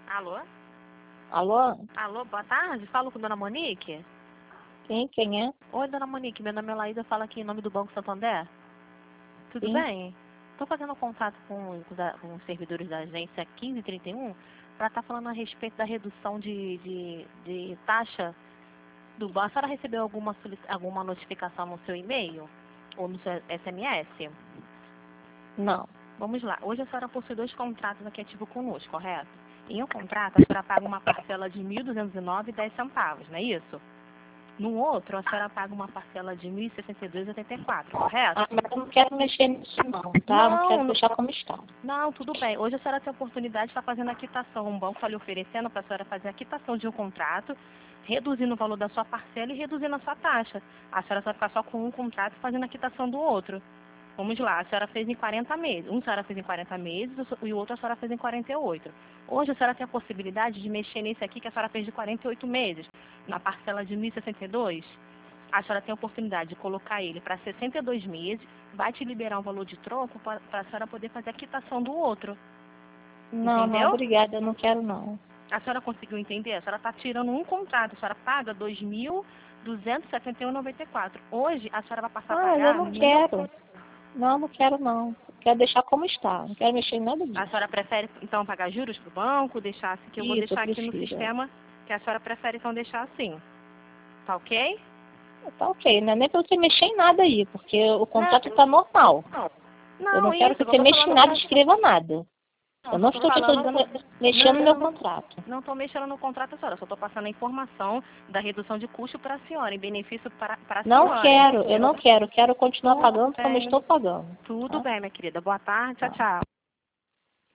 Alô? Alô? Alô, boa tarde. Falo com Dona Monique? Quem é? Oi, Dona Monique. Meu nome é Laísa. Falo aqui em nome do Banco Santander. Tudo Sim. bem? Estou fazendo contato com os servidores da agência 1531 para estar falando a respeito da redução de taxa do banco. A senhora recebeu alguma notificação no seu e-mail ou no seu SMS? Não. Vamos lá. Hoje a senhora possui 2 contratos aqui ativos conosco, correto? Em um contrato, a senhora paga uma parcela de R$ 1.209,10, não é isso? No outro, a senhora paga uma parcela de R$ 1.062,84, correto? Mas eu não quero mexer nisso não, tá? Não quero deixar como está. Não, tudo bem. Hoje a senhora tem a oportunidade de estar fazendo a quitação. Um banco está lhe oferecendo para a senhora fazer a quitação de um contrato, reduzindo o valor da sua parcela e reduzindo a sua taxa. A senhora vai ficar só com um contrato fazendo a quitação do outro. Vamos lá, a senhora fez em 40 meses. Um a senhora fez em 40 meses e o outro a senhora fez em 48. Hoje a senhora tem a possibilidade de mexer nesse aqui que a senhora fez de 48 meses, na parcela de 1.062. A senhora tem a oportunidade de colocar ele para 62 meses, vai te liberar um valor de troco para a senhora poder fazer a quitação do outro. Não, Entendeu? não, obrigada, eu não quero não. A senhora conseguiu entender? A senhora está tirando um contrato, a senhora paga R$ 2.271,94. Hoje a senhora vai passar a pagar... eu não quero. Não quero não. Quero deixar como está. Não quero mexer em nada disso. A senhora prefere, então, pagar juros para o banco, deixar assim, que eu vou Isso, deixar eu aqui no prefiro. sistema, que a senhora prefere, então, deixar assim. Tá ok? Tá ok, não é nem pra você mexer em nada aí, porque o contrato tá normal. Eu não quero que você mexa em nada e escreva nada. Eu não estou te mexendo no meu contrato. Não estou mexendo no contrato, senhora. Só estou passando a informação da redução de custo para a senhora, em benefício para a senhora. Não quero, eu não quero. Quero continuar pagando como estou pagando. Tudo bem, minha querida. Boa tarde. Tchau, Tá. tchau.